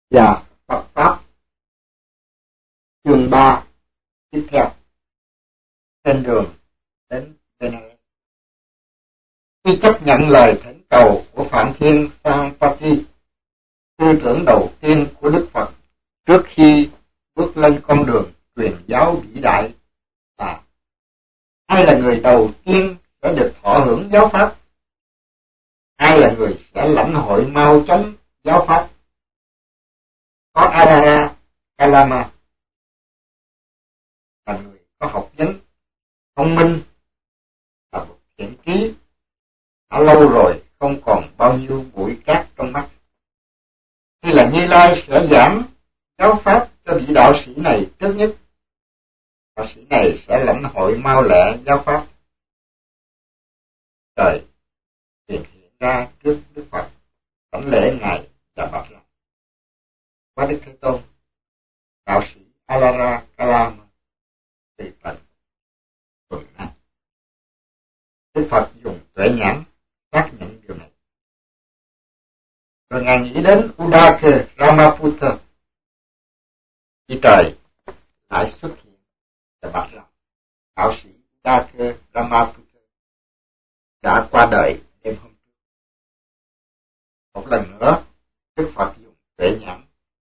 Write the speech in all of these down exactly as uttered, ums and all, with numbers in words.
và Phật Pháp. Chương ba tiếp theo. Trên đường đến Benares, khi chấp nhận lời thỉnh cầu của Phạm Thiên Sampati, tư tưởng đầu tiên của Đức Phật trước khi bước lên con đường truyền giáo vĩ đại là: ai là người đầu tiên sẽ được thọ hưởng giáo pháp? Ai là người sẽ lãnh hội mau chóng giáo pháp? Có Adara Kalama là người có học vấn, thông minh, là một thiện trí, đã lâu rồi không còn bao nhiêu bụi cát trong mắt. Khi là Như Lai sẽ giảng giáo pháp cho vị đạo sĩ này trước nhất, đạo sĩ này sẽ lãnh hội mau lẹ giáo pháp. Trời hiện hiện ra trước Đức Phật, đảnh lễ ngài và bạch rằng: Quá Đức Thế Tôn, đạo sĩ Alara Kalama tùy tận tuần này. Đức Phật dùng tuệ nhãn xác nhận điều này. Rồi ngài nghĩ đến Udake Ramaputta. Khi trời lại xuất hiện và bạch rằng đạo sĩ Udake Ramaputta đã qua đời đêm hôm trước. Một lần nữa, Đức Phật dùng tuệ nhãn.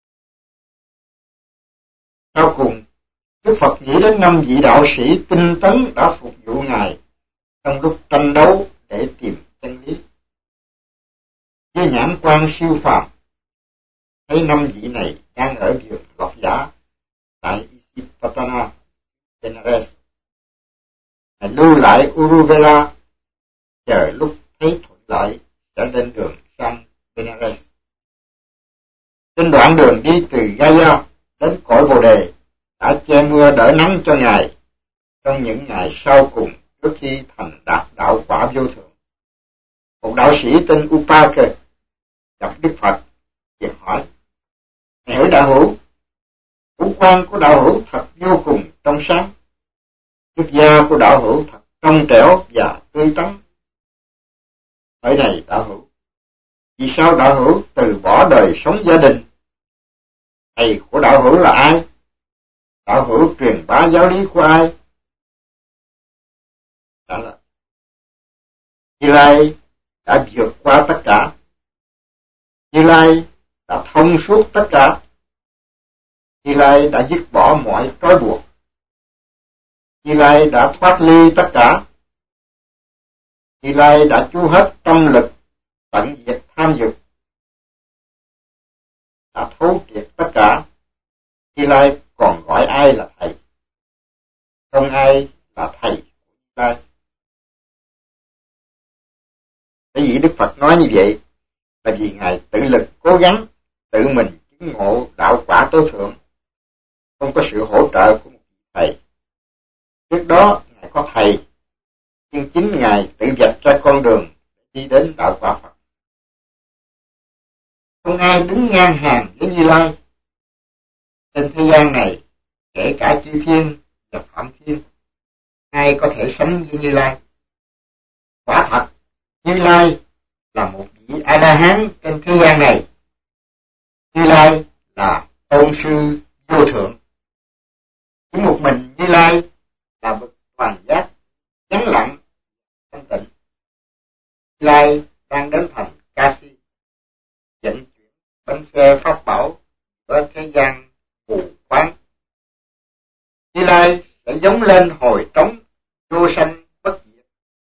Sau cùng, Đức Phật nghĩ đến năm vị đạo sĩ tinh tấn đã phục vụ ngài trong lúc tranh đấu để tìm chân lý. Với nhãn quan siêu phàm, thấy năm vị này đang ở vườn lộc giả tại Isipatana, Benares. Ngài lưu lại Uruvela, chờ lúc thấy thuận lợi sẽ lên đường sang Benares. Trên đoạn đường đi từ Gaya đến cõi Bồ Đề đã che mưa đỡ nắng cho ngài trong những ngày sau cùng trước khi thành đạt đạo quả vô thượng. Một đạo sĩ tên Upaka gặp Đức Phật và hỏi: Ngài hỡi đạo hữu, ngũ quan của đạo hữu thật vô cùng trong sáng, nước da của đạo hữu thật trong trẻo và tươi tắn. Hỏi này đạo hữu, vì sao đạo hữu từ bỏ đời sống gia đình? Thầy của đạo hữu là ai? Đạo hữu truyền bá giáo lý của ai? Trả lời: Như Lai đã vượt qua tất cả. Như Lai đã thông suốt tất cả. Như Lai đã dứt bỏ mọi trói buộc. Như Lai đã thoát ly tất cả. Như Lai đã chu hết tâm lực, tận diệt tham dục, đã thấu triệt tất cả. Như Lai còn gọi ai là thầy? Không ai là thầy của Như Lai. Bởi vì Đức Phật nói như vậy là vì ngài tự lực cố gắng tự mình chứng ngộ đạo quả tối thượng, không có sự hỗ trợ của một thầy. Trước đó ngài có thầy, nhưng chính ngài tự vạch ra con đường đi đến đạo quả Phật. Không ai đứng ngang hàng với Như Lai trên thế gian này, kể cả chư thiên và Phạm Thiên, ai có thể sánh với Như Lai. Quả thật, Như Lai là một vị A La Hán trên thế gian này. Như Lai là tôn sư vô thượng. Chỉ một mình Như Lai là bậc toàn giác, vắng lặng, thanh tịnh. Như Lai đang đến thành Kasi, vận chuyển bánh xe pháp bảo ở thế gian mù quáng. Như Lai sẽ giống lên hồi trống vô sanh bất diệt.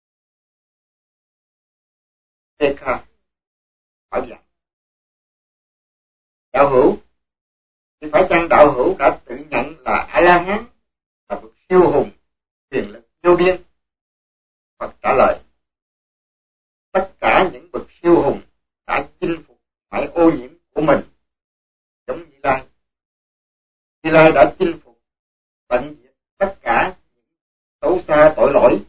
Eka hỏi rằng: đạo hữu, thì phải chăng đạo hữu đã tự nhận là A La Hán, là bậc siêu hùng, quyền lực vô biên? Phật trả lời: tất cả những bậc siêu hùng đã chinh phục mọi ô nhiễm của mình, giống Như Lai. Như Lai đã chinh phục tận diệt tất cả những xấu xa tội lỗi.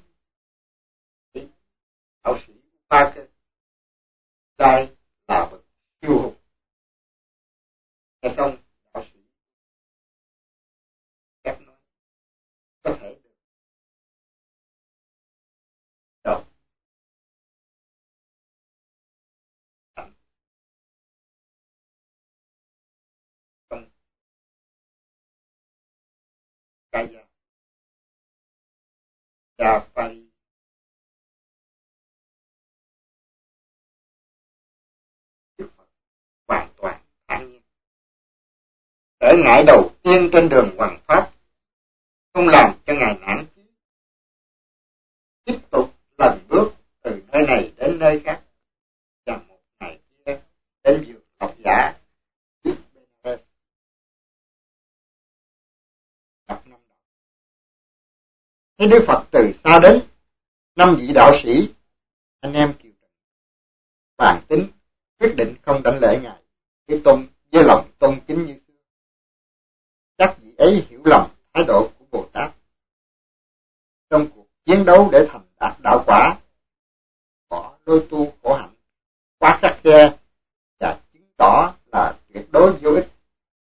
Đạo sĩ Upaka, Lai là bậc siêu hùng. Nghe xong, đạo sĩ phép nói: có thể được. Đó. cha Paris. Đức Phật hoàn toàn thản nhiên. Trở ngại đầu tiên trên đường hoằng pháp không làm cho ngài nản chí, tiếp tục lần bước từ nơi này đến nơi khác, và một ngày kia đến vườn học giả Benares gặp năm đạo. Thấy Đức Phật từ xa đến, năm vị đạo sĩ anh em kiều trần bàn tính quyết định không đảnh lễ ngài với tôn với lòng tôn kính như xưa. Chắc vị ấy hiểu lầm thái độ của Bồ Tát trong cuộc chiến đấu để thành đạt đạo quả, bỏ đôi tu khổ hạnh quá khắc khe và chứng tỏ là tuyệt đối vô ích.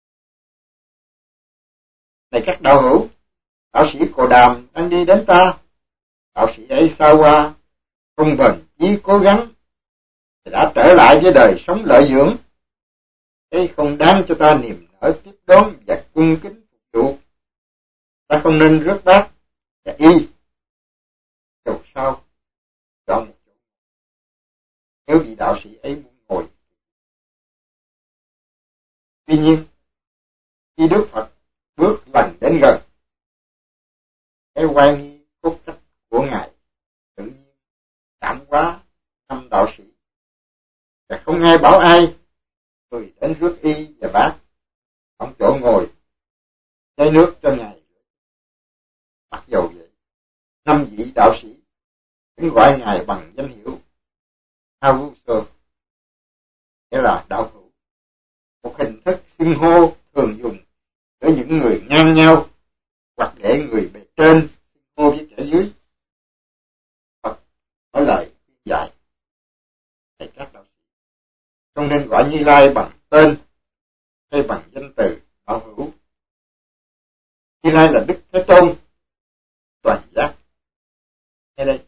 Này các đạo hữu, đạo sĩ Cồ Đàm đang đi đến ta. Đạo sĩ ấy xa qua, không bền chí cố gắng, thì đã trở lại với đời sống lợi dưỡng. Đây không đáng cho ta niềm nở tiếp đón và cung kính phục vụ. Ta không nên rước bát và y dầu sao chọn một chỗ. Nếu vị đạo sĩ ấy muốn ngồi. Tuy nhiên, khi Đức Phật bước lần đến gần, cái oai nghi cốt cách của ngài tự nhiên cảm hóa năm đạo sĩ, và không ai bảo ai người đến rước y và bát không chỗ ngồi chai nước cho ngài. Mặc dầu vậy, năm vị đạo sĩ vẫn gọi ngài bằng danh hiệu Avuso, nghĩa là đạo hữu, một hình thức xưng hô thường dùng giữa những người ngang nhau hoặc để người bề trên xưng hô với kẻ dưới. Phật nói lời khuyên dạy: Thầy các đạo sĩ không nên gọi Như Lai bằng tên hay bằng danh từ đạo hữu. Như Lai là Đức Thế Tôn toàn giác. Nghe đây,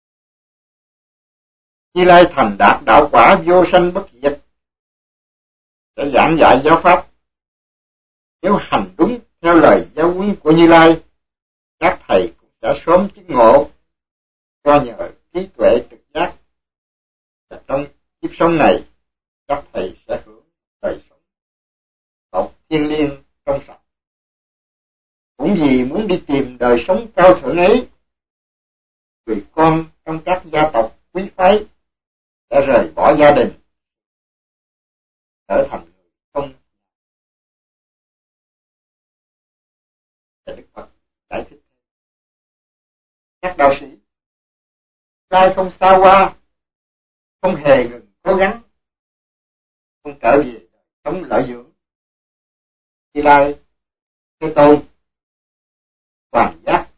Như Lai thành đạt đạo quả vô sanh bất diệt, sẽ giảng dạy giáo pháp. Nếu hành đúng theo lời giáo huấn của Như Lai, các thầy cũng sẽ sớm chứng ngộ do nhờ trí tuệ trực giác. Và trong kiếp sống này, các thầy sẽ hưởng đời sống tột thiêng liêng trong sạch. Cũng vì muốn đi tìm đời sống cao thượng ấy, người con trong các gia tộc quý phái đã rời bỏ gia đình, trở thành người không. Và Đức Phật giải thích: các đạo sĩ trai không xa hoa, không hề ngừng cố gắng, không trở về sống lợi dưỡng. Như Lai Thế Tôn toàn giác,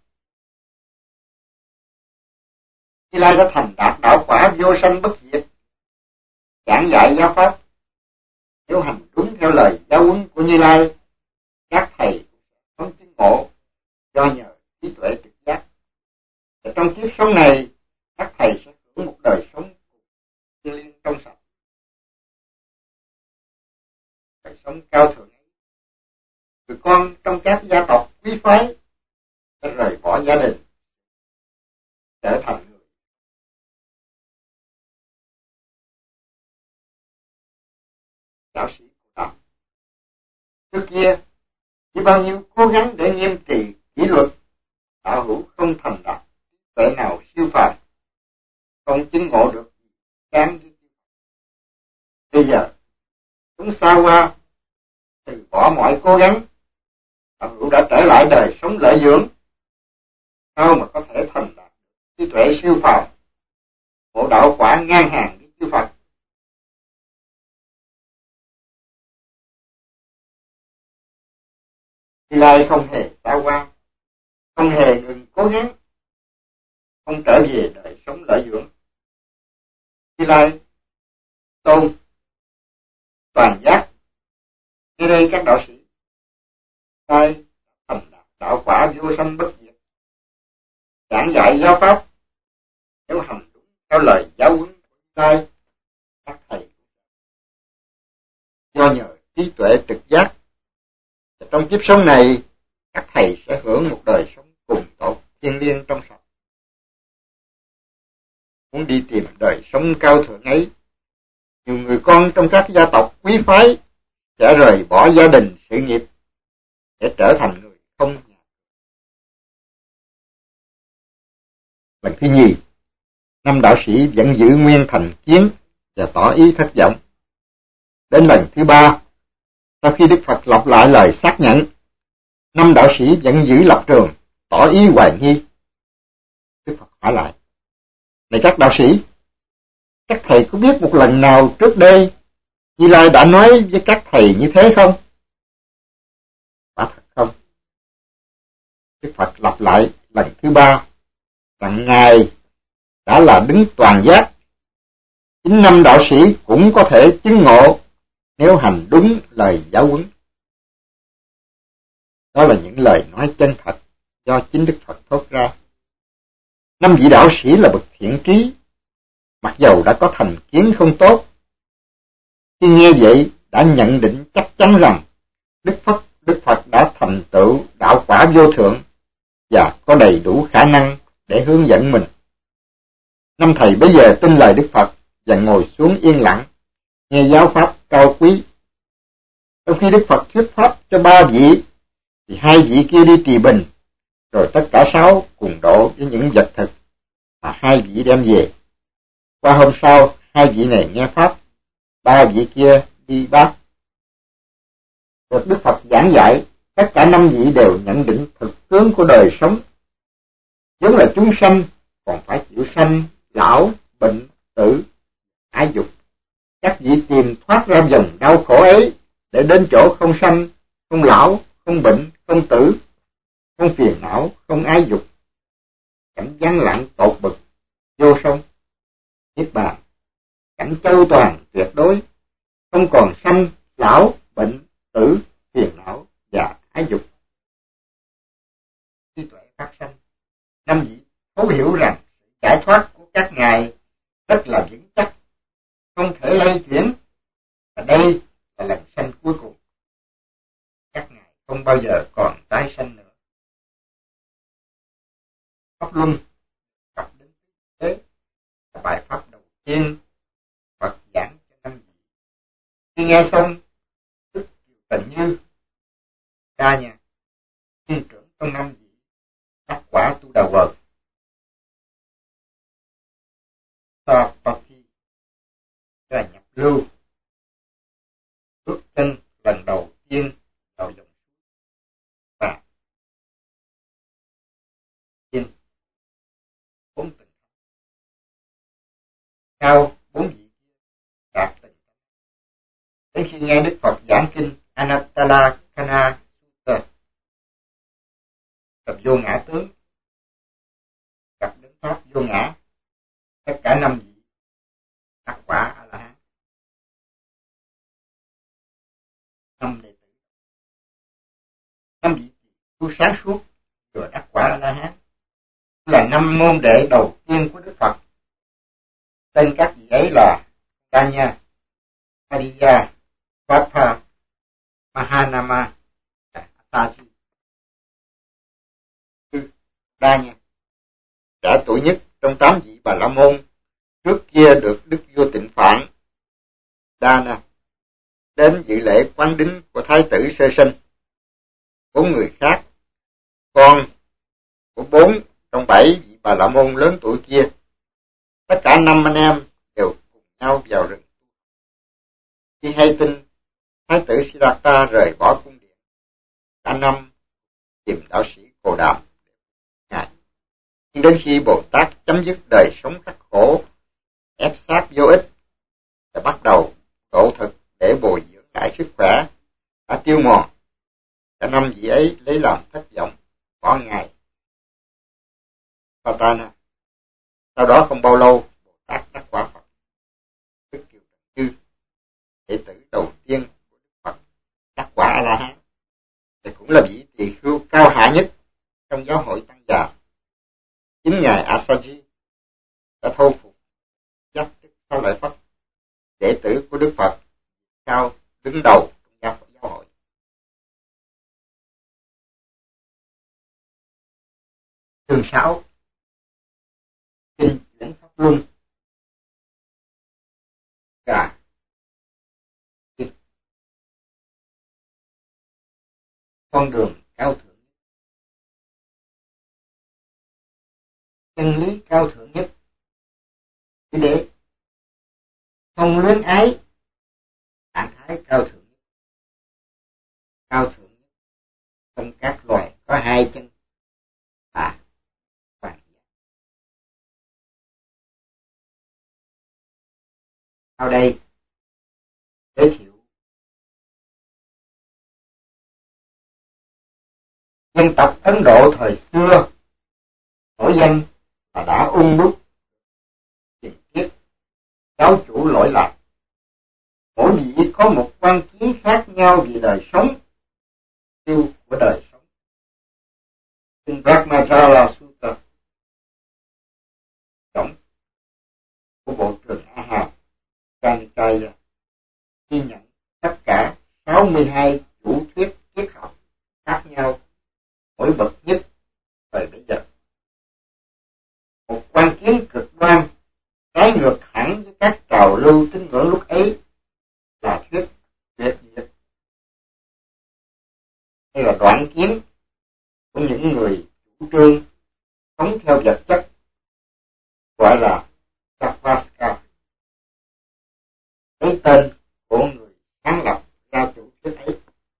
Như Lai đã thành đạt đạo quả vô sanh bất diệt, giảng dạy giáo pháp. Nếu hành đúng theo lời giáo huấn của Như Lai, các thầy không chứng ngộ do nhờ trí tuệ trực giác. Và trong kiếp sống này, các thầy sẽ hưởng một đời sống thiêng liêng trong sạch. Đời sống cao thượng ấy, người con trong các gia tộc quý phái sẽ rời bỏ gia đình, trở thành người. Đạo sĩ Cồ Đàm trước kia chỉ bao nhiêu cố gắng để nghiêm trì kỷ luật, đạo hữu không thành đạt tuệ nào siêu phàm, không chứng ngộ được đáng với. Bây giờ chúng xa qua, từ bỏ mọi cố gắng, đạo hữu đã trở lại đời sống lợi dưỡng. Sao mà có thể thành đạt trí tuệ siêu phàm, bộ đạo quả ngang hàng với chư Phật? Như Lai không hề xa qua, không hề ngừng cố gắng, không trở về đời sống lợi dưỡng. Như Lai Tôn toàn giác. Ngay đây các đạo sĩ sai thành đạt đạo quả vô sanh bất diệt, giảng dạy giáo pháp. Nếu hành đúng theo lời giáo huấn của Sai, các thầy do nhờ trí tuệ trực giác, trong kiếp sống này các thầy sẽ hưởng một đời sống cùng tột thiêng liêng trong sạch. muốn đi tìm đời sống cao thượng ấy. Nhiều người con trong các gia tộc quý phái sẽ rời bỏ gia đình, sự nghiệp để trở thành người không nhà. Lần thứ nhì, năm đạo sĩ vẫn giữ nguyên thành kiến và tỏ ý thất vọng. Đến lần thứ ba, sau khi Đức Phật lặp lại lời xác nhận, năm đạo sĩ vẫn giữ lập trường, tỏ ý hoài nghi. Đức Phật hỏi lại: này các đạo sĩ, các thầy có biết một lần nào trước đây Như Lai đã nói với các thầy như thế không? Quả thật không. Đức Phật lặp lại lần thứ ba rằng Ngài đã là đứng toàn giác. Chính năm đạo sĩ cũng có thể chứng ngộ nếu hành đúng lời giáo huấn. Đó là những lời nói chân thật do chính Đức Phật thốt ra. Năm vị đạo sĩ là bậc thiện trí, mặc dầu đã có thành kiến không tốt. Khi nghe vậy đã nhận định chắc chắn rằng Đức Phật, Đức Phật đã thành tựu đạo quả vô thượng và có đầy đủ khả năng để hướng dẫn mình. Năm thầy bây giờ tin lời Đức Phật và ngồi xuống yên lặng, nghe giáo pháp cao quý. Trong khi Đức Phật thuyết pháp cho ba vị, thì hai vị kia đi trì bình, rồi tất cả sáu cùng độ với những vật thực mà hai vị đem về. Qua hôm sau, hai vị này nghe pháp, ba vị kia đi bác. Rồi Đức Phật giảng dạy, tất cả năm vị đều nhận định thực tướng của đời sống. Giống là chúng sanh còn phải chịu sanh, lão, bệnh, tử, ái dục. Các vị tìm thoát ra dòng đau khổ ấy để đến chỗ không sanh, không lão, không bệnh, không tử, không phiền não, không ái dục. Cảnh vắng lặng tột bực, vô song, niết bàn, cảnh châu toàn tuyệt đối, không còn sanh, lão, bệnh, tử, phiền não và ái dục. Trí tuệ phát sanh, năm vị thấu hiểu rằng giải thoát của các ngài rất là vững chắc, không thể lay chuyển, và đây là lần sanh cuối cùng. Các ngài không bao giờ còn tái sanh nữa. Pháp luân cập đến thế là bài pháp đầu tiên Phật giảng cho năm vị. Khi nghe xong, tức tình như ca nhà thiên trưởng trong năm vị đắc quả tu đà quần. Sapati là nhập lưu, bước chân lần đầu tiên vào dòng và tiên bốn tình cao bốn vị đạt tình. Đến khi nghe Đức Phật giảng kinh Anattalakkhana Sutta, tập vô ngã tướng, gặp đến pháp vô ngã, tất cả năm vị đắc quả A La Hán. Năm đệ tử, năm vị tu sáng suốt vừa đắc quả A La Hán, là năm môn đệ đầu tiên của Đức Phật. Tên các vị ấy là Danya, Hariya, Vapa, Mahanama và Asaji. Danya, trẻ tuổi nhất trong tám vị Bà La Môn, trước kia được Đức Vua Tịnh Phạn Đana đến dự lễ quán đính của Thái tử sơ sinh. Bốn người khác, con của bốn trong bảy vị Bà La Môn lớn tuổi kia, tất cả năm anh em đều cùng nhau vào rừng. Khi hay tin Thái tử Siddhartha rời bỏ cung điện, cả năm tìm đạo sĩ Cồ Đàm ngài. Nhưng đến khi Bồ Tát chấm dứt đời sống khắc khổ, ép sát vô ích, và bắt đầu độ thực để bồi dưỡng lại sức khỏe đã tiêu mòn, cả năm vị ấy lấy làm thất vọng, bỏ ngài Patana. Sau đó không bao lâu, Bồ Tát đắc quả Phật. Đức Kiều Trần Chư, đệ tử đầu tiên của Đức Phật, đắc quả A La Hán, thì cũng là vị tỳ khưu cao hạ nhất trong giáo hội Tăng Già. Chính ngài Asaji đã thâu phục dắt Đức Xá Lợi Phất, đệ tử của Đức Phật, cao đứng đầu trong giáo hội. Chương sáu, kinh chuyển pháp luân. và con đường cao thượng, chân lý cao thượng nhất để không luyến ái, trạng thái cao thượng nhất, cao thượng nhất trong các loài có hai chân là hoàng giả. Sau đây giới thiệu dân tộc Ấn Độ thời xưa nổi danh là đã ung đúc truyền thuyết giáo chủ lỗi lạc. Mỗi vị có một quan kiến khác nhau về đời sống, tiêu của đời sống. Kinh Brahmajala Sutta, tổng của bộ trường A Hàm, Kanikaya, ghi nhận tất cả sáu mươi hai chủ thuyết triết học khác nhau, nổi bật nhất thời bây giờ. Một quan kiến cực đoan trái ngược hẳn với các trào lưu tín ngưỡng lúc ấy là thuyết tuyệt diệt, hay là đoạn kiến của những người chủ trương sống theo vật chất, gọi là Savvaska, lấy tên của người sáng lập ra chủ thuyết ấy.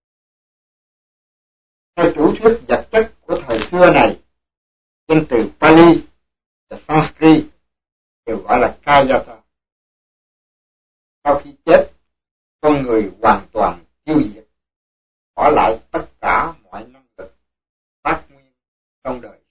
Theo chủ thuyết vật chất của thời xưa này, danh từ Pali và Sanskrit đều gọi là Kayata. Sau khi chết, con người hoàn toàn tiêu diệt, bỏ lại tất cả mọi năng lực phát nguyên trong đời.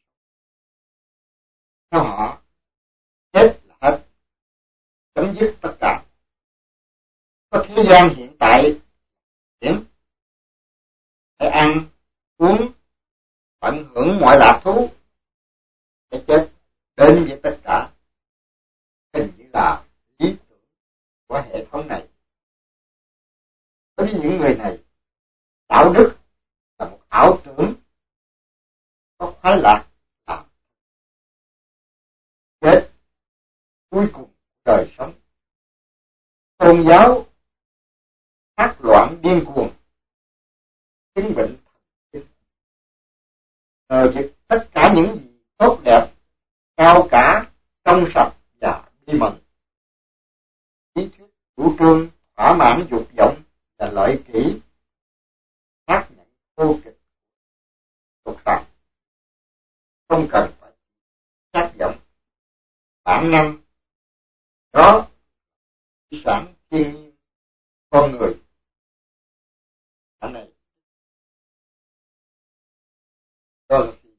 Theo họ, chết là hết, chấm dứt tất cả. Có thế gian hiện tại điểm phải ăn, uống, tận hưởng mọi lạc thú, cái chết đến với tất cả. Hình như là lý tưởng của hệ thống này. Đối với những người này, đạo đức là một ảo tưởng, có khoái lạc là chết cuối cùng đời sống. Tôn giáo phát loạn điên cuồng, chứng bệnh thần kinh, ngờ vực tất cả những gì tốt đẹp, cao cả, trong sạch và bí mật. Lý thuyết chủ trương thỏa mãn dục vọng và lợi kỷ, xác nhận vô kịch tục tạng, không cần phải xác vọng bản năng đó, di sản thiên nhiên con người. Cái này Dorothy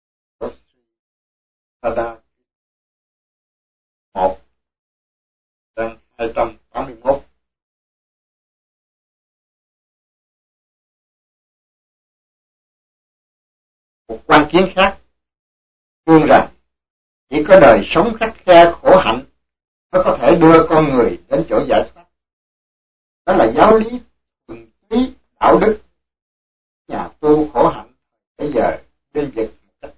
Sada một trang hai trăm tám mươi mốt. Một quan kiến khác tuyên rằng chỉ có đời sống khắt khe khổ hạnh mới có thể đưa con người đến chỗ giải thoát. Đó là giáo lý thuần túy đạo đức. Nhà tu khổ hạnh bây giờ bên vực một cách.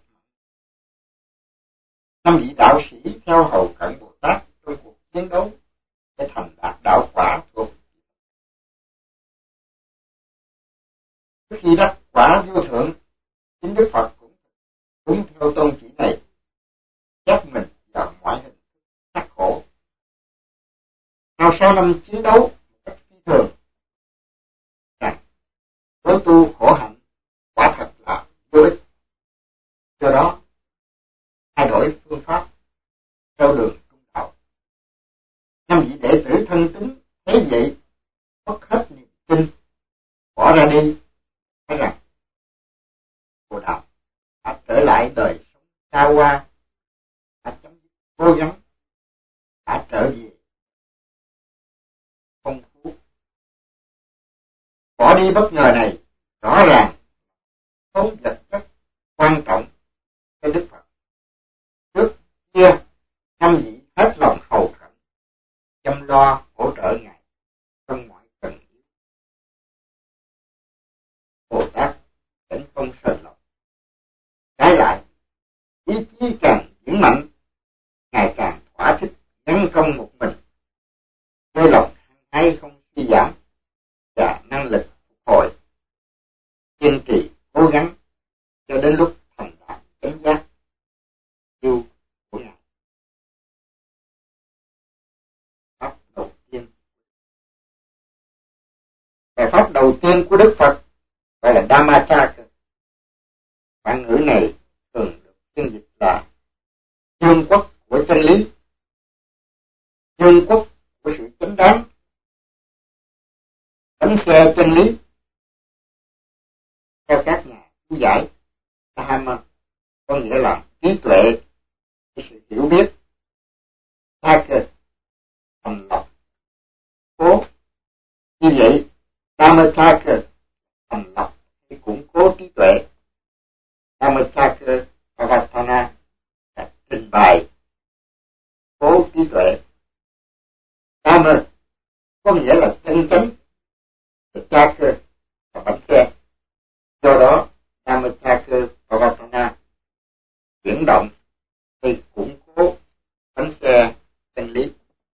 Năm vị đạo sĩ theo hầu cận Bồ Tát trong cuộc chiến đấu để thành đạt đạo quả thuộc. Trước khi đắc quả vô thượng, chính Đức Phật cũng đúng theo tôn chỉ này, ép mình vào mọi hình khắc khổ. Sau sáu năm chiến đấu một cách phi thường, rằng đối tu khổ hạnh quả thật là vô ích. Do đó, thay đổi phương pháp theo đường trung đạo. Năm vị đệ tử thân tín thấy vậy, mất hết niềm tin, bỏ ra đi, nói rằng Bồ Đào đã trở lại đời sống xa hoa, đã chấm dứt cố gắng, đã trở về phong phú. Bỏ đi bất ngờ này rõ ràng không vật chất quan trọng cho Đức Phật. Trước kia năm vị hết lòng hầu cận, chăm lo hỗ trợ Ngài trong mọi cần yếu. Bồ Tát vẫn không sờn lòng. Trái lại, ý chí càng vững mạnh, Ngài càng thỏa thích gắn công một mình, với lòng Bài pháp đầu tiên của Đức Phật gọi là Dhammacakka. Bản ngữ này thường được phiên dịch là vương quốc của chân lý, vương quốc của sự chính đáng, bánh xe chân lý. Theo các nhà chú giải, Dhamma có nghĩa là trí tuệ, sự hiểu biết, Thakka thành lập, cố. Như vậy, Dhammacakka thành lập hay củng cố trí tuệ, Dhammacakka Pavattana là trình bày cố trí tuệ. Dhamma có nghĩa là chân chánh, Chakka là bánh xe. Do đó, Dhammacakka Pavattana chuyển động hay củng cố bánh xe chân lý.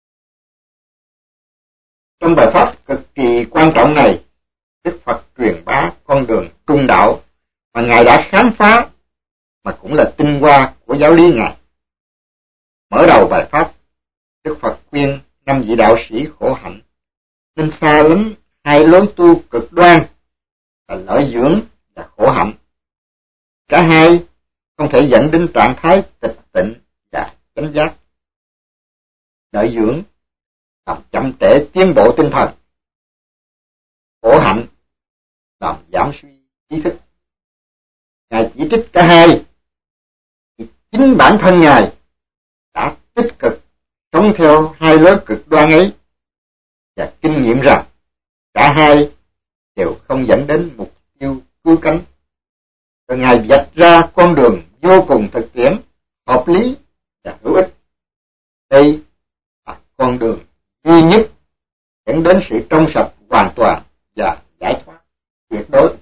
Trong bài pháp cực kỳ quan trọng này, Đức Phật truyền bá con đường trung đạo mà Ngài đã khám phá, mà cũng là tinh hoa của giáo lý Ngài. Mở đầu bài pháp, Đức Phật khuyên năm vị đạo sĩ khổ hạnh nên xa lánh hai lối tu cực đoan là lợi dưỡng và khổ hạnh. Cả hai không thể dẫn đến trạng thái tịch tịnh và chánh giác. Lợi dưỡng làm chậm trễ tiến bộ tinh thần, khổ hạnh làm giảm suy trí thức. Ngài chỉ trích cả hai thì chính bản thân Ngài đã tích cực sống theo hai lối cực đoan ấy và kinh nghiệm rằng cả hai đều không dẫn đến mục tiêu cứu cánh. Rồi Ngài vạch ra con đường vô cùng thực tiễn, hợp lý và hữu ích. Đây là con đường duy nhất dẫn đến sự trong sạch hoàn toàn và giải thoát tuyệt đối.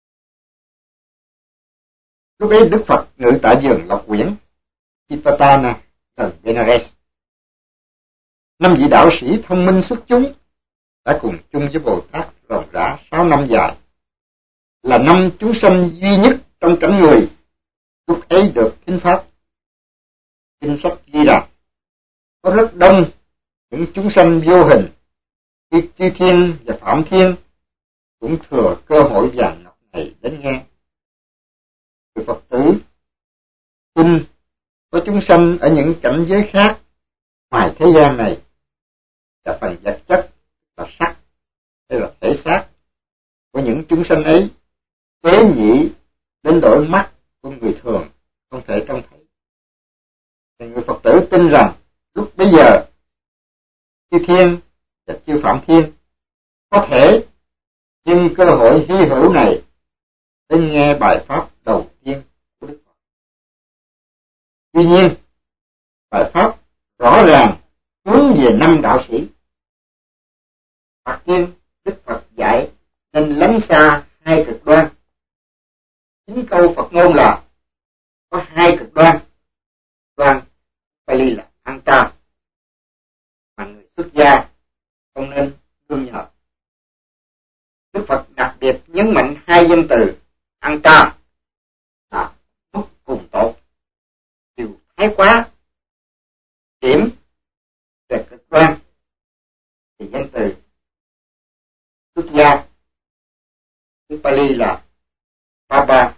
Lúc ấy Đức Phật ngự tại vườn Lộc Quyển, Tipatana, gần Benares. Năm vị đạo sĩ thông minh xuất chúng đã cùng chung với Bồ Tát ròng rã sáu năm dài, là năm chúng sanh duy nhất trong cảnh người lúc ấy được thính pháp. Kinh sách ghi rằng có rất đông những chúng sanh vô hình như Chư Thiên và Phạm Thiên cũng thừa cơ hội vàng ngọc này đến nghe. Người Phật tử tin có chúng sanh ở những cảnh giới khác ngoài thế gian này, và phần vật chất là sắc hay là thể xác của những chúng sanh ấy tế nhị đến đổi mắt của người thường không thể trông thấy. Thì người Phật tử tin rằng lúc bấy giờ Chư Thiên và Chư Phạm Thiên có thể nhân cơ hội hy hữu này đến nghe bài pháp đầu tiên của Đức Phật. Tuy nhiên, bài pháp rõ ràng hướng về năm đạo sĩ. Đầu tiên, Đức Phật dạy nên lánh xa hai cực đoan. Chính câu Phật ngôn là có hai cực đoan. Đoan Pali là Anta, mà người xuất gia không nên đương nhờ. Đức Phật đặc biệt nhấn mạnh hai danh từ Anta là mức cùng tột, điều thái quá, điểm về cực đoan. Thì danh từ xuất gia tiếng Pali là Papa,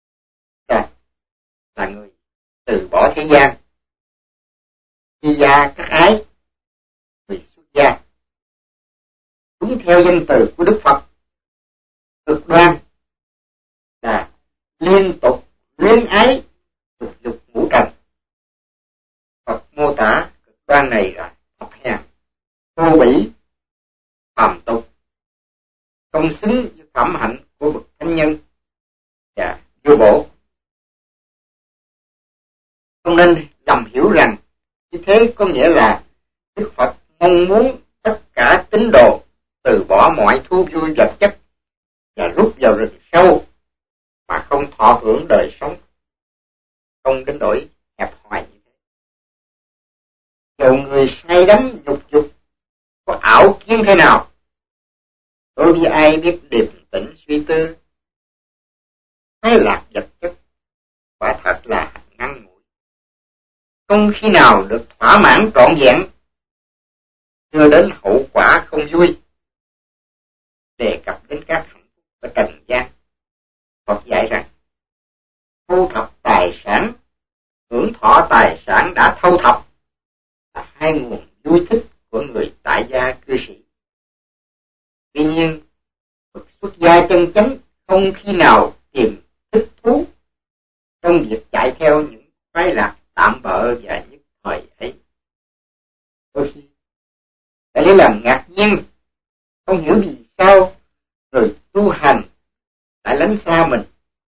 là người từ bỏ thế gian, thi gia các ái, người xuất gia. Đúng theo danh từ của Đức Phật, cực đoan là liên tục luyến ái dục dục ngũ trần. Phật mô tả cực đoan này là thấp hèn, vô bỉ, phàm tục, không xứng với phẩm hạnh của bậc thánh nhân và vô bổ. Không nên lầm hiểu rằng như thế có nghĩa là Đức Phật mong muốn tất cả tín đồ từ bỏ mọi thú vui vật chất và rút vào rừng sâu mà không thọ hưởng đời sống, không đến nỗi hẹp hòi như thế. Dầu người say đắm nhục dục có ảo kiến thế nào, đối với ai biết điềm tĩnh suy tư, hay lạc vật chất quả thật là ngắn ngủi, không khi nào được thỏa mãn trọn vẹn, đưa đến hậu quả không vui. đề cập đến các hạnh phúc ở trần gian. Phật dạy rằng thu thập tài sản, hưởng thọ tài sản đã thâu thập là hai nguồn vui thích của người tại gia cư sĩ. Tuy nhiên, bậc xuất gia chân chánh không khi nào tìm thích thú trong việc chạy theo những khoái lạc tạm bợ và nhất thời ấy. Đôi khi, đã lấy làm ngạc nhiên, không hiểu vì sao người tu hành lại lánh xa mình.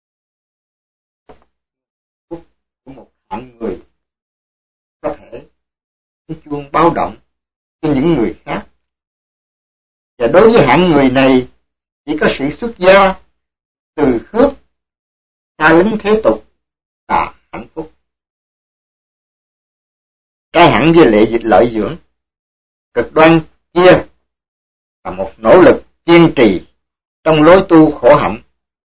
Của một hạng người có thể cái chuông báo động cho những người khác. Và đối với hạng người này, chỉ có sự xuất gia từ khước xa lánh thế tục là hạnh phúc. Trái hẳn với lệ dịch lợi dưỡng, cực đoan kia là một nỗ lực kiên trì trong lối tu khổ hạnh.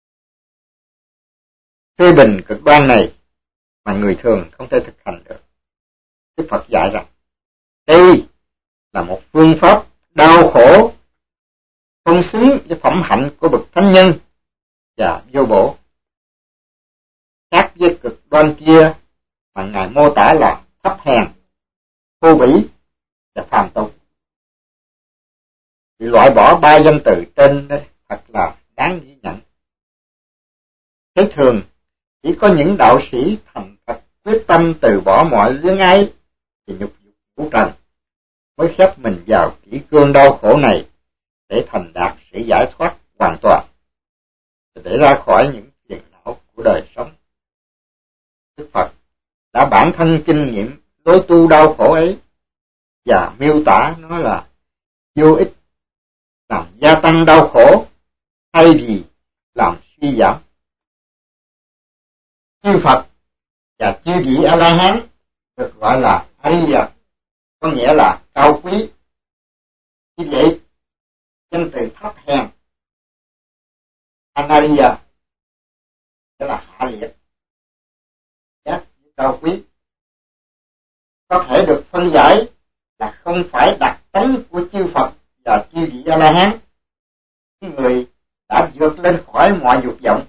Phê bình cực đoan này mà người thường không thể thực hành được. Đức Phật dạy rằng đây là một phương pháp đau khổ, không xứng với phẩm hạnh của bậc thánh nhân và vô bổ. Khác với cực đoan kia mà Ngài mô tả là thấp hèn, thô bỉ và phàm tục. Thì loại bỏ ba danh từ trên đây thật là đáng ghi nhận. Thế thường chỉ có những đạo sĩ thành thật quyết tâm từ bỏ mọi luyến ái và nhục dục vũ trần mới khép mình vào kỷ cương đau khổ này để thành đạt sự giải thoát hoàn toàn, để ra khỏi những phiền não của đời sống. Đức Phật đã bản thân kinh nghiệm lối tu đau khổ ấy và miêu tả nó là vô ích, làm gia tăng đau khổ thay vì làm suy giảm. Chư Phật và chư vị A-la-hán được gọi là Ariya, có nghĩa là cao quý. Như vậy, danh từ thấp hèn Anariya tức là hạ liệt, giác cao quý, có thể được phân giải là không phải đặc tánh của chư Phật và chư vị A-la-hán, người đã vượt lên khỏi mọi dục vọng.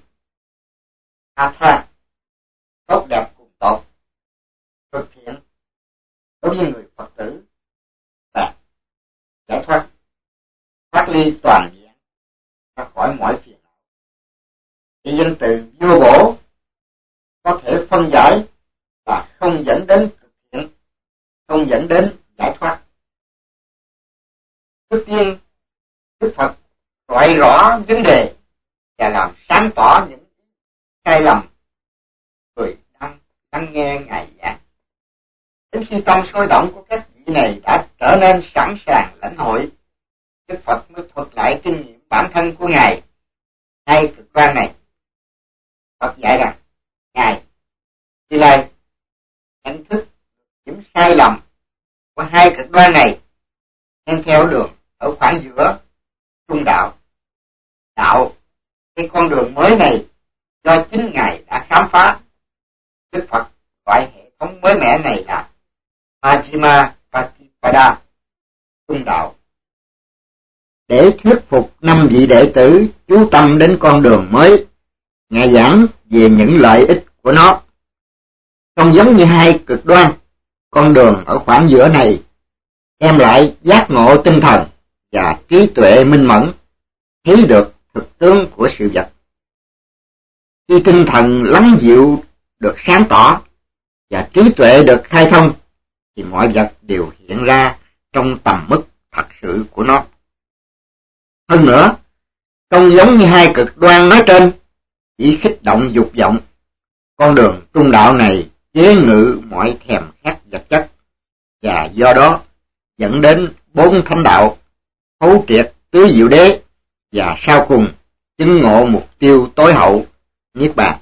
Atha, tốt đẹp cùng tốt, thực thiện đối với người Phật tử là giải thoát, thoát ly toàn diện ra khỏi mọi phiền não. Thì danh từ vô bổ có thể phân giải là không dẫn đến thực thiện, không dẫn đến giải thoát. Trước tiên, Đức Phật loại rõ vấn đề và làm sáng tỏ những sai lầm người đang lắng nghe Ngài giảng. Đến khi tâm sôi động của các vị này đã trở nên sẵn sàng lãnh hội, Đức Phật mới thuật lại kinh nghiệm bản thân của Ngài. Hai cực đoan này, Phật dạy rằng Ngài Di Lai nhận thức những sai lầm của hai cực đoan này, nên theo đường ở khoảng giữa trung đạo. Đạo, cái con đường mới này do chính Ngài đã khám phá. Đức Phật gọi hệ thống mới mẻ này là Majjhima Patipada, trung đạo. Để thuyết phục năm vị đệ tử chú tâm đến con đường mới, Ngài giảng về những lợi ích của nó. Không giống như hai cực đoan, con đường ở khoảng giữa này đem lại giác ngộ tinh thần và trí tuệ minh mẫn, thấy được thực tướng của sự vật. Khi tinh thần lắng dịu được sáng tỏ và trí tuệ được khai thông, thì mọi vật đều hiện ra trong tầm mức thật sự của nó. Hơn nữa, không giống như hai cực đoan nói trên, chỉ khích động dục vọng, con đường trung đạo này chế ngự mọi thèm khát vật chất, và do đó dẫn đến bốn thánh đạo, thấu triệt tứ diệu đế, và sau cùng chứng ngộ mục tiêu tối hậu, niết bàn.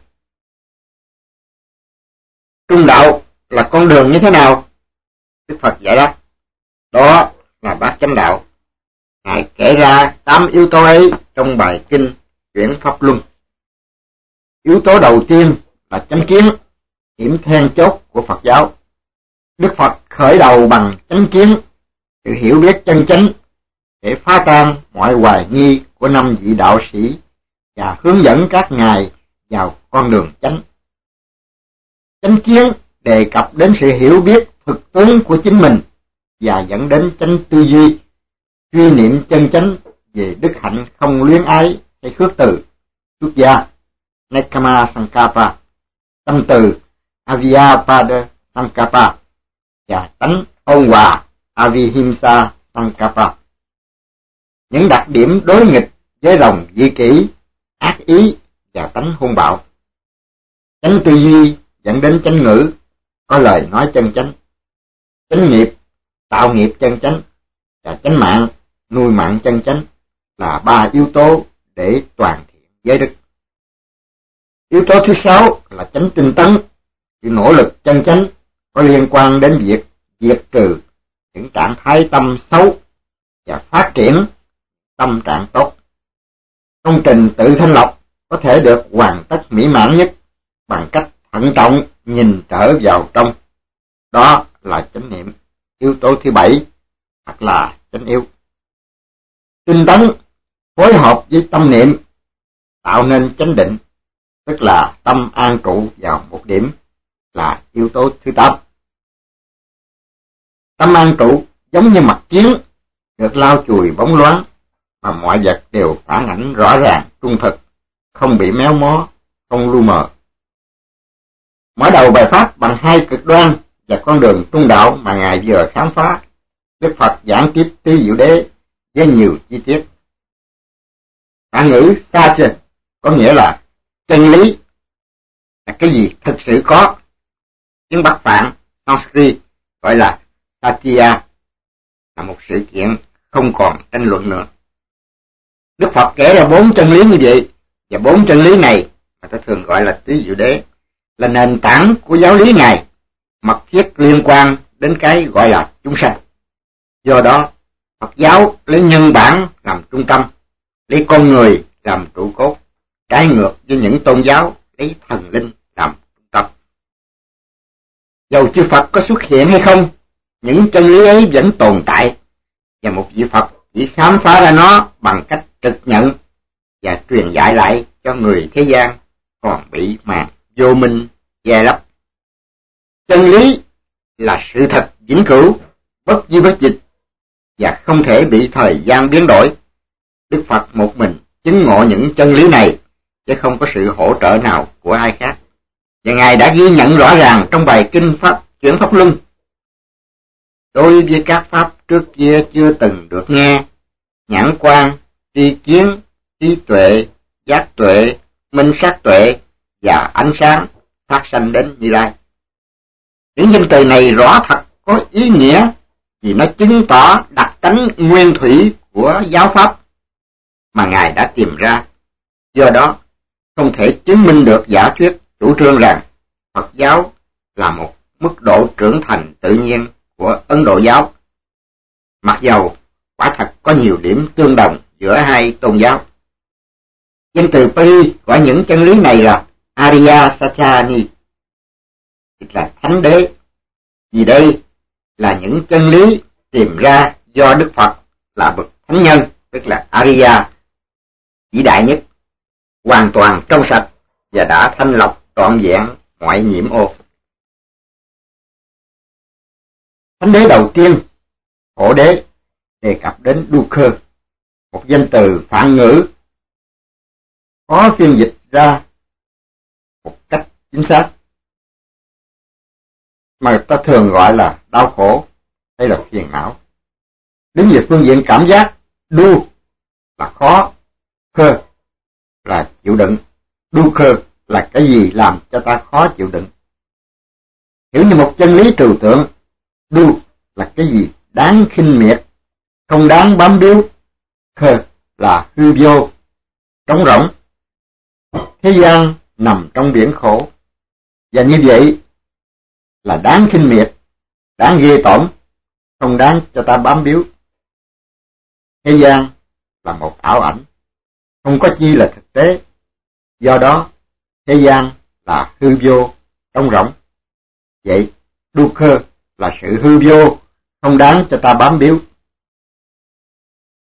Trung đạo là con đường như thế nào? Đức Phật giải đáp, đó là bát chánh đạo. Ngài kể ra tám yếu tố ấy trong bài kinh Chuyển Pháp Luân. Yếu tố đầu tiên là chánh kiến, điểm then chốt của Phật giáo. Đức Phật khởi đầu bằng chánh kiến, sự hiểu biết chân chánh để phá tan mọi hoài nghi của năm vị đạo sĩ và hướng dẫn các ngài vào con đường chánh. Chánh kiến đề cập đến sự hiểu biết thực tướng của chính mình và dẫn đến chánh tư duy, suy niệm chân chánh về đức hạnh không luyến ái hay khước từ, xuất gia, Nekkhamma Sankappa, tâm từ Avijjapada Sankappa và tánh ôn hòa Avihimsa Sankappa. Những đặc điểm đối nghịch với lòng dị kỷ, ác ý và tánh hung bạo. Chánh tư duy dẫn đến chánh ngữ, có lời nói chân chánh. Chánh nghiệp, tạo nghiệp chân chánh, và chánh mạng, nuôi mạng chân chánh là ba yếu tố để toàn thiện giới đức. Yếu tố thứ sáu là chánh tinh tấn, sự nỗ lực chân chánh có liên quan đến việc diệt trừ những trạng thái tâm xấu và phát triển tâm trạng tốt. Công trình tự thanh lọc có thể được hoàn tất mỹ mãn nhất bằng cách thận trọng nhìn trở vào trong. Đó là chánh niệm, yếu tố thứ bảy, hoặc là chánh yếu. Tinh tấn phối hợp với tâm niệm tạo nên chánh định, tức là tâm an trụ vào một điểm, là yếu tố thứ tám. Tâm an trụ giống như mặt kiến được lau chùi bóng loáng, mà mọi vật đều phản ảnh rõ ràng trung thực, không bị méo mó, không lu mờ. Mở đầu bài pháp bằng hai cực đoan và con đường trung đạo mà Ngài vừa khám phá, Đức Phật giảng tiếp tứ diệu đế với nhiều chi tiết. Phản ngữ Satya có nghĩa là chân lý, là cái gì thực sự có. Tiếng Bắc Phạn Sanskrit gọi là Satya, là một sự kiện không còn tranh luận nữa. Đức Phật kể ra bốn chân lý như vậy, và bốn chân lý này mà ta thường gọi là tứ diệu đế, là nền tảng của giáo lý Ngài, mật thiết liên quan đến cái gọi là chúng sanh. Do đó, Phật giáo lấy nhân bản làm trung tâm, lấy con người làm trụ cốt, trái ngược với những tôn giáo lấy thần linh làm trung tâm. Dầu chư Phật có xuất hiện hay không, những chân lý ấy vẫn tồn tại, và một vị Phật chỉ khám phá ra nó bằng cách trực nhận và truyền dạy lại cho người thế gian còn bị màn vô minh che lấp. Chân lý là sự thật vĩnh cửu, bất di bất dịch, và không thể bị thời gian biến đổi. Đức Phật một mình chứng ngộ những chân lý này, chứ không có sự hỗ trợ nào của ai khác. Và Ngài đã ghi nhận rõ ràng trong bài kinh Pháp Chuyển Pháp Luân. Đối với các pháp trước kia chưa từng được nghe, nhãn quan, tri kiến, trí tuệ, giác tuệ, minh sát tuệ và ánh sáng phát sanh đến Như Lai. Những danh từ này rõ thật có ý nghĩa, vì nó chứng tỏ đặc tánh nguyên thủy của giáo pháp mà Ngài đã tìm ra. Do đó, không thể chứng minh được giả thuyết chủ trương rằng Phật giáo là một mức độ trưởng thành tự nhiên của Ấn Độ giáo, mặc dầu quả thật có nhiều điểm tương đồng giữa hai tôn giáo. Danh từ Pali gọi những chân lý này là Arya Satchani, tức là thánh đế, vì đây là những chân lý tìm ra do Đức Phật là bậc thánh nhân, tức là Arya, vĩ đại nhất, hoàn toàn trong sạch và đã thanh lọc trọn vẹn mọi nhiễm ô. Thánh đế đầu tiên, Phổ đế, đề cập đến Dukkha, một danh từ Phạn ngữ khó phiên dịch ra một cách chính xác, mà ta thường gọi là đau khổ hay là phiền não. Đứng về phương diện cảm giác, du là khó, khơ là chịu đựng, dukkha là cái gì làm cho ta khó chịu đựng. Hiểu như một chân lý trừu tượng, du là cái gì đáng khinh miệt, không đáng bám víu, khơ là hư vô, trống rỗng. Thế gian nằm trong biển khổ, và như vậy là đáng khinh miệt, đáng ghê tởm, không đáng cho ta bám víu. Thế gian là một ảo ảnh, không có chi là thực tế. Do đó, thế gian là hư vô, trống rỗng. Vậy, dukkha là sự hư vô, không đáng cho ta bám víu.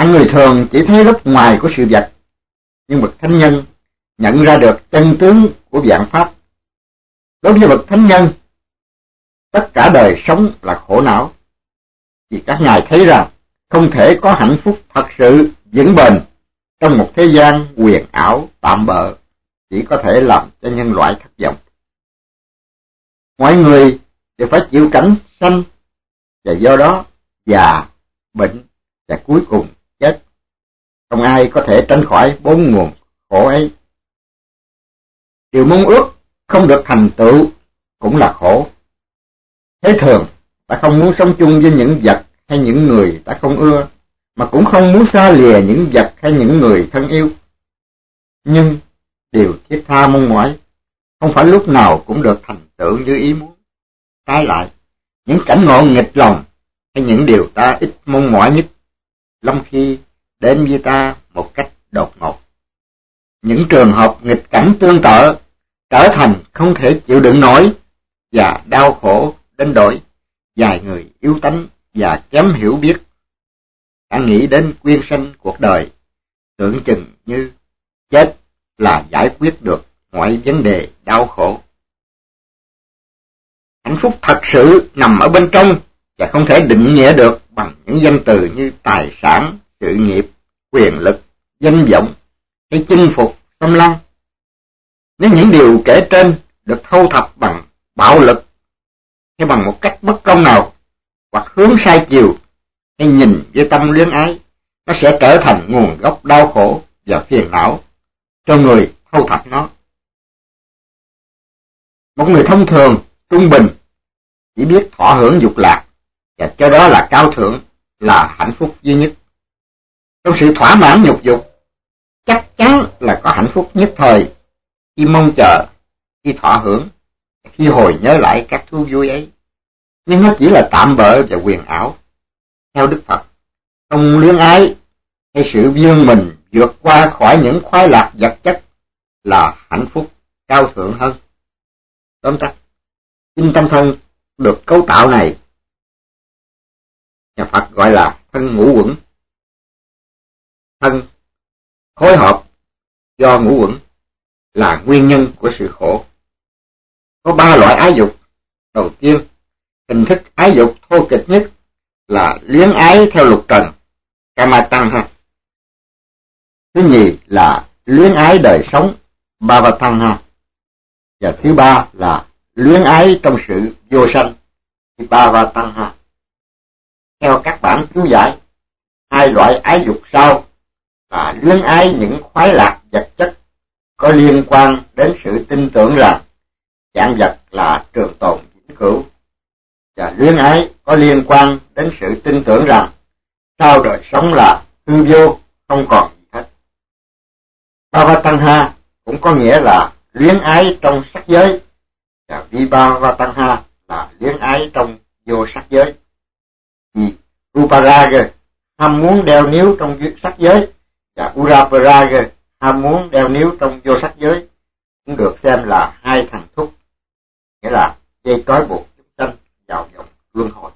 Hạng người thường chỉ thấy lớp ngoài của sự vật, nhưng bậc thánh nhân nhận ra được chân tướng của vạn pháp. Đối với bậc thánh nhân, tất cả đời sống là khổ não, vì các ngài thấy rằng không thể có hạnh phúc thật sự vững bền trong một thế gian huyền ảo tạm bợ, chỉ có thể làm cho nhân loại thất vọng. Mọi người đều phải chịu cảnh sanh, và do đó già, bệnh và cuối cùng chết. Không ai có thể tránh khỏi bốn nguồn khổ ấy. Điều mong ước không được thành tựu cũng là khổ. Thế thường, ta không muốn sống chung với những vật hay những người ta không ưa, mà cũng không muốn xa lìa những vật hay những người thân yêu. Nhưng điều thiết tha mong mỏi không phải lúc nào cũng được thành tựu như ý muốn. Trái lại, những cảnh ngộ nghịch lòng hay những điều ta ít mong mỏi nhất lắm khi đến với ta một cách đột ngột. Những trường hợp nghịch cảnh tương tự trở thành không thể chịu đựng nổi và đau khổ đến đổi vài người yếu tánh và kém hiểu biết đã nghĩ đến quyên sinh cuộc đời, tưởng chừng như chết là giải quyết được mọi vấn đề đau khổ. Hạnh phúc thật sự nằm ở bên trong và không thể định nghĩa được bằng những danh từ như tài sản, sự nghiệp, quyền lực, danh vọng hay chinh phục xâm lăng. Nếu những điều kể trên được thâu thập bằng bạo lực hay bằng một cách bất công nào, hoặc hướng sai chiều hay nhìn với tâm luyến ái, nó sẽ trở thành nguồn gốc đau khổ và phiền não cho người thâu thập nó. Một người thông thường, trung bình, chỉ biết thọ hưởng dục lạc, và cho đó là cao thượng, là hạnh phúc duy nhất. Trong sự thỏa mãn nhục dục, chắc chắn là có hạnh phúc nhất thời, khi mong chờ, khi thọ hưởng, khi hồi nhớ lại các thú vui ấy. Nhưng nó chỉ là tạm bợ và huyền ảo. Theo Đức Phật, không luyến ái hay sự vươn mình vượt qua khỏi những khoái lạc vật chất là hạnh phúc cao thượng hơn. Tóm tắt, kinh tâm thân được cấu tạo này, nhà Phật gọi là thân ngũ uẩn. Thân phối hợp do ngũ uẩn là nguyên nhân của sự khổ. Có ba loại ái dục. Đầu tiên, hình thức ái dục thô kịch nhất là luyến ái theo lục trần, kama tanha. Thứ nhì là luyến ái đời sống, bhava tanha. Và thứ ba là luyến ái trong sự vô sanh, bhava tanha. Theo các bản chú giải, hai loại ái dục sau là luyến ái những khoái lạc vật chất có liên quan đến sự tin tưởng rằng vạn vật là trường tồn vĩnh cửu, và luyến ái có liên quan đến sự tin tưởng rằng sau đời sống là hư vô, không còn gì hết. Bhavatanha cũng có nghĩa là luyến ái trong sắc giới, và Vibhavatanha là luyến ái trong vô sắc giới. Vì Ruparaga ham muốn đeo níu trong sắc giới, và Uraparaga ham muốn đeo níu trong vô sắc giới cũng được xem là hai thằng thúc, nghĩa là dây trói buộc chúng sanh vào vòng luân hồi.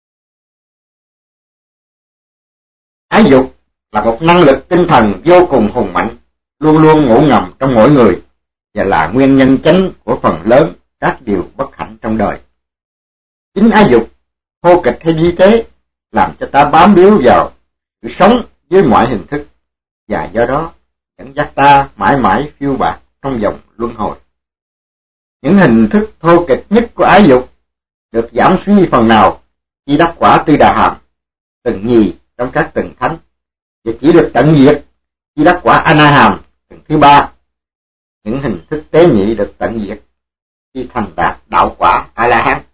Ái dục là một năng lực tinh thần vô cùng hùng mạnh, luôn luôn ngủ ngầm trong mỗi người, và là nguyên nhân chính của phần lớn các điều bất hạnh trong đời. Chính ái dục, thô kịch hay vi tế, làm cho ta bám víu vào sự sống với mọi hình thức, và do đó dẫn dắt ta mãi mãi phiêu bạt trong vòng luân hồi. Những hình thức thô kịch nhất của ái dục được giảm suy phần nào khi đắc quả Tư Đà Hàm, tầng nhì trong các tầng thánh, và chỉ được tận diệt khi đắc quả A Na Hàm, tầng thứ ba. Những hình thức tế nhị được tận diệt khi thành đạt đạo quả A La Hán.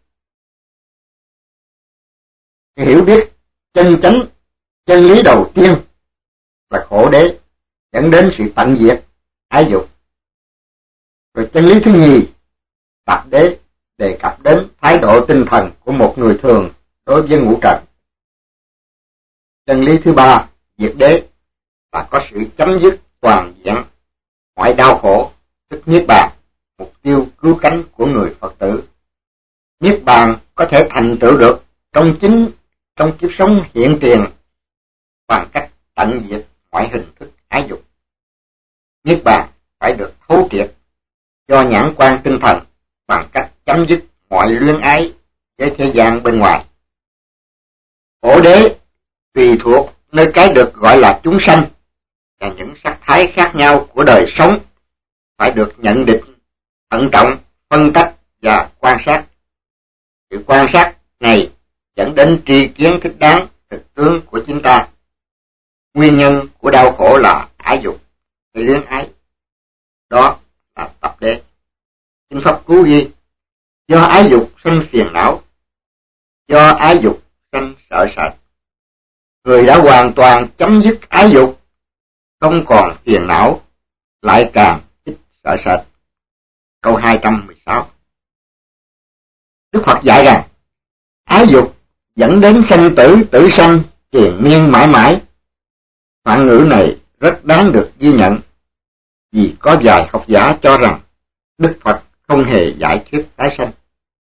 Hiểu biết chân chánh chân lý đầu tiên là khổ đế, dẫn đến sự tận diệt ái dục. Rồi chân lý thứ nhì, tạp đế, đề cập đến thái độ tinh thần của một người thường đối với ngũ trần. Chân lý thứ ba, diệt đế, là có sự chấm dứt toàn diện mọi đau khổ, tức niết bàn, mục tiêu cứu cánh của người Phật tử. Niết bàn có thể thành tựu được trong chính trong kiếp sống hiện tiền bằng cách tận diệt mọi hình thức ái dục. Niết bàn phải được thấu triệt do nhãn quan tinh thần bằng cách chấm dứt mọi luyến ái với thế gian bên ngoài. Khổ đế tùy thuộc nơi cái được gọi là chúng sanh và những sắc thái khác nhau của đời sống phải được nhận định, thận trọng, phân tách và quan sát. Sự quan sát này dẫn đến tri kiến thích đáng thực tướng của chính ta. Nguyên nhân của đau khổ là ái dục hay luyến ái. Đó là tập đế. Kinh Pháp Cú ghi: do ái dục sanh phiền não, do ái dục sanh sợ sệt. Người đã hoàn toàn chấm dứt ái dục, không còn phiền não, lại càng ít sợ sệt. Câu hai trăm mười sáu. Đức Phật dạy rằng ái dục dẫn đến sanh tử tử sanh triền miên mãi mãi. Phản ngữ này rất đáng được ghi nhận, vì có vài học giả cho rằng Đức Phật không hề giải thuyết tái sanh.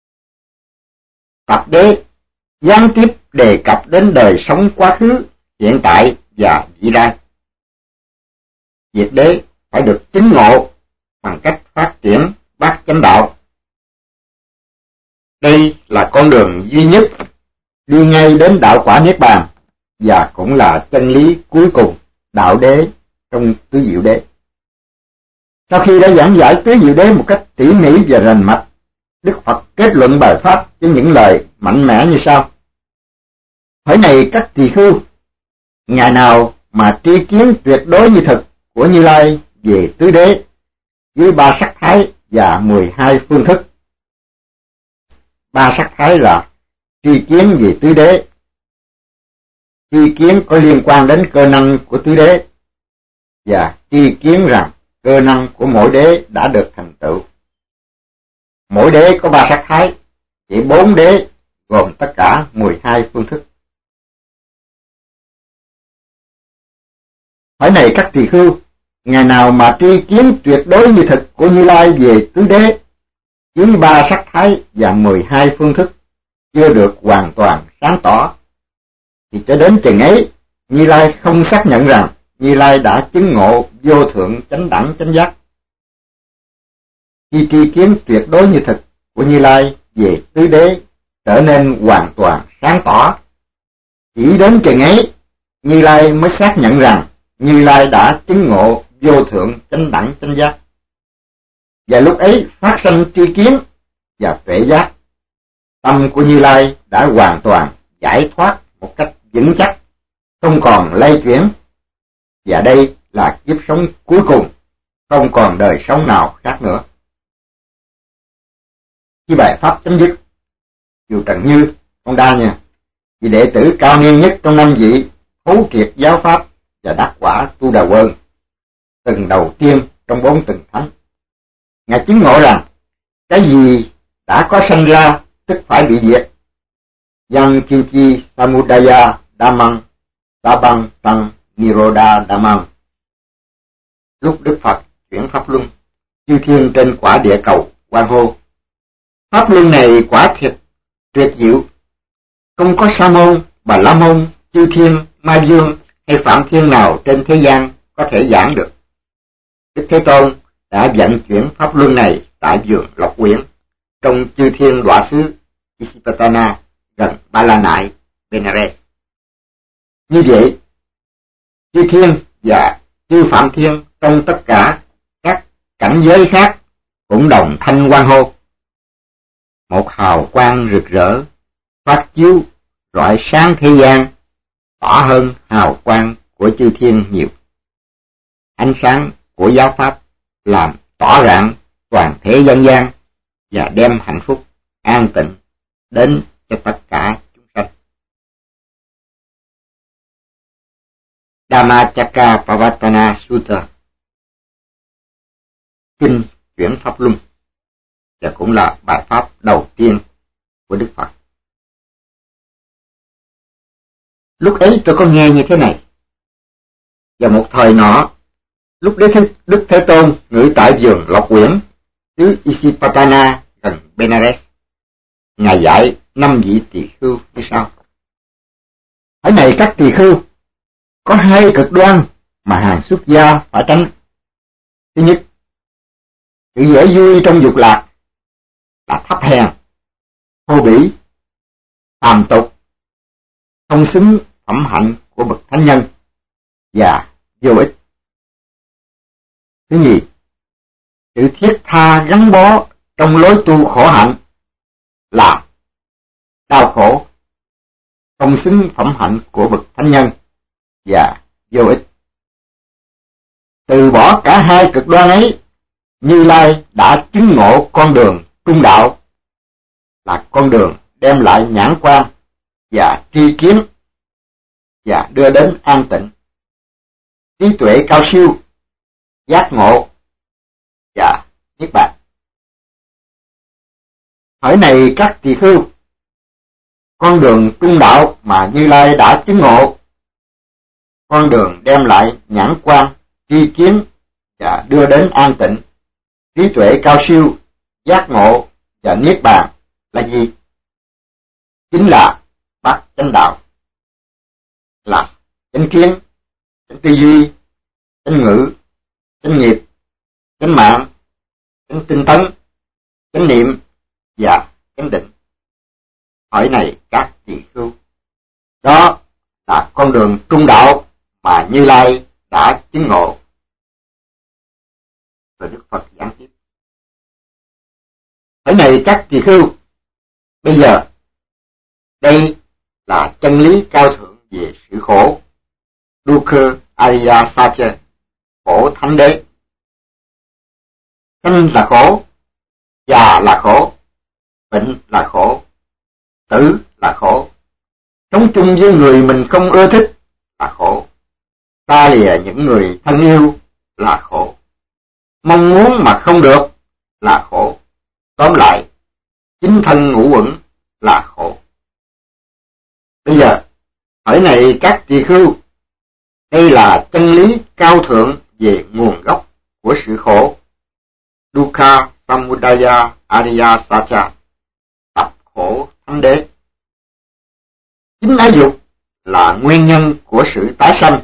Tập đế gián tiếp đề cập đến đời sống quá khứ, hiện tại và vị lai. Diệt đế phải được chứng ngộ bằng cách phát triển bát chánh đạo. Đây là con đường duy nhất đi ngay đến đạo quả Niết Bàn và cũng là chân lý cuối cùng đạo đế trong tứ diệu đế. Sau khi đã giảng giải tứ diệu đế một cách tỉ mỉ và rành mạch, Đức Phật kết luận bài pháp với những lời mạnh mẽ như sau: Hỡi này các tỳ khưu, ngày nào mà tri kiến tuyệt đối như thực của Như Lai về tứ đế với ba sắc thái và mười hai phương thức. Ba sắc thái là tri kiến về tứ đế, tri kiến có liên quan đến cơ năng của tứ đế, và tri kiến rằng cơ năng của mỗi đế đã được thành tựu. Mỗi đế có ba sắc thái, chỉ bốn đế gồm tất cả mười hai phương thức. Hỏi này các tỳ khưu, ngày nào mà tri kiến tuyệt đối như thực của Như Lai về tứ đế với ba sắc thái và mười hai phương thức chưa được hoàn toàn sáng tỏ, thì cho đến chừng ấy Như Lai không xác nhận rằng Như Lai đã chứng ngộ vô thượng chánh đẳng chánh giác. Khi tri kiến tuyệt đối như thực của Như Lai về tứ đế trở nên hoàn toàn sáng tỏ, chỉ đến chừng ấy Như Lai mới xác nhận rằng Như Lai đã chứng ngộ vô thượng chánh đẳng chánh giác. Và lúc ấy phát sinh tri kiến và tuệ giác, tâm của Như Lai đã hoàn toàn giải thoát một cách vững chắc, không còn lay chuyển. Và đây là kiếp sống cuối cùng, không còn đời sống nào khác nữa. Khi bài pháp chấm dứt, dù Trần Như, ông Đa nha, vì đệ tử cao niên nhất trong năm vị thấu triệt giáo pháp và đắc quả Tu Đà Quơn, từng đầu tiên trong bốn tầng thánh, ngài chứng ngộ rằng cái gì đã có sanh ra tức phải bị diệt. Yang Kinchi Samudaya Dhammang Sabang Tăng Niroda Dhammang. Lúc Đức Phật chuyển pháp luân, chư thiên trên quả địa cầu hoan hô: pháp luân này quả thiệt tuyệt diệu, không có Sa môn, Bà La môn, chư thiên, Ma Dương hay Phạm Thiên nào trên thế gian có thể giảng được. Đức Thế Tôn đã vận chuyển pháp luân này tại vườn Lộc Uyển trong chư thiên đọa xứ Isipatana gần Ba La Nại, Benares. Như vậy, chư thiên và chư Phạm Thiên trong tất cả các cảnh giới khác cũng đồng thanh hoan hô. Một hào quang rực rỡ phát chiếu rọi sáng thế gian, tỏ hơn hào quang của chư thiên nhiều. Ánh sáng của giáo pháp làm tỏ rạng toàn thể dân gian và đem hạnh phúc an tịnh đến cho tất cả chúng sanh. Dhammacakkappavattana Sutta, kinh chuyển pháp luân, và cũng là bài pháp đầu tiên của Đức Phật. Lúc ấy tôi có nghe như thế này: vào một thời nọ, lúc Đức Thế Tôn ngự tại vườn Lộc Uyển xứ Isipatana gần Benares, ngài dạy năm vị tỳ khưu như sau: Hỡi này các tỳ khưu, có hai cực đoan mà hàng xuất gia phải tránh. Thứ nhất, sự dễ vui trong dục lạc là thấp hèn, thô bỉ, phàm tục, không xứng phẩm hạnh của bậc thánh nhân và vô ích. Thứ nhì, sự thiết tha gắn bó trong lối tu khổ hạnh là đau khổ, không xứng phẩm hạnh của bậc thánh nhân và vô ích. Từ bỏ cả hai cực đoan ấy, Như Lai đã chứng ngộ con đường trung đạo, là con đường đem lại nhãn quan và tri kiến và đưa đến an tịnh, trí tuệ cao siêu, giác ngộ và niết bàn. Hỏi này các tỳ khưu, con đường trung đạo mà Như Lai đã chứng ngộ, con đường đem lại nhãn quan, tri kiến và đưa đến an tịnh, trí tuệ cao siêu, giác ngộ và niết bàn là gì? Chính là bát chánh đạo, là chánh kiến, chánh tư duy, chánh ngữ, chánh nghiệp, chánh mạng, chánh tinh tấn, chánh niệm và chánh định. Hỏi này các tỳ khưu, đó là con đường trung đạo mà Như Lai đã chứng ngộ. Rồi Đức Phật giảng tiếp. Hỏi này các tỳ khưu, bây giờ đây là chân lý cao thượng về sự khổ, Dukkha Ariya Satya, khổ thánh đế. Sanh là khổ, già là khổ, bệnh là khổ, tử là khổ, sống chung với người mình không ưa thích là khổ, xa lìa những người thân yêu là khổ, mong muốn mà không được là khổ. Tóm lại, chính thân ngũ uẩn là khổ. Bây giờ, hỏi này các tỳ khưu, đây là chân lý cao thượng về nguồn gốc của sự khổ, Dukkha Samudaya Ariya Satya, tập khổ thánh đế. Chính ái dục là nguyên nhân của sự tái sanh.